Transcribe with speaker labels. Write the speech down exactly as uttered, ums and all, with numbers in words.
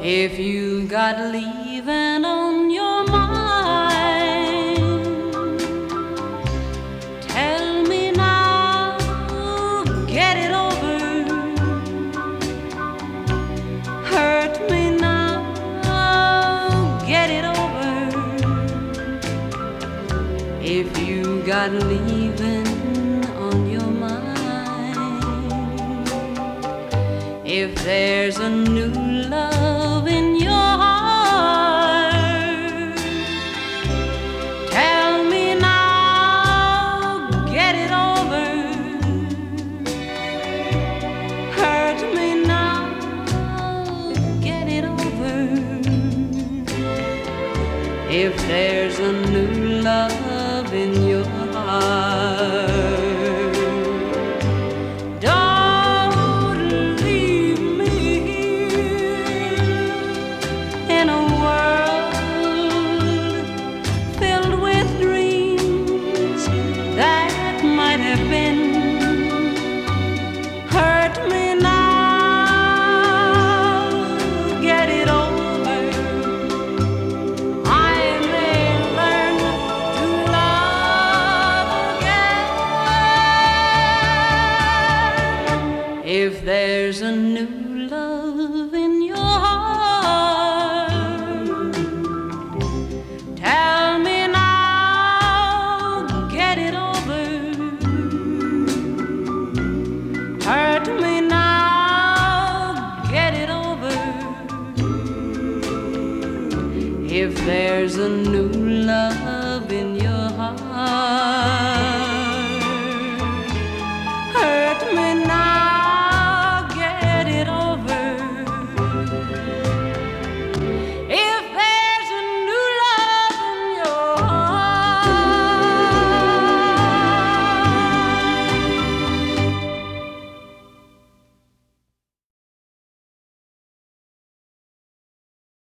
Speaker 1: If you got leaving on your mind, tell me now, get it over. Hurt me now, get it over. If you got leaving on your mind, if there's a new love in your heart, tell me now, get it over. Hurt me now, get it over. If there's a new love in your heart, if there's a new love in your heart, tell me now, get it over. Hurt me now, get it over. If there's a new love in your heart.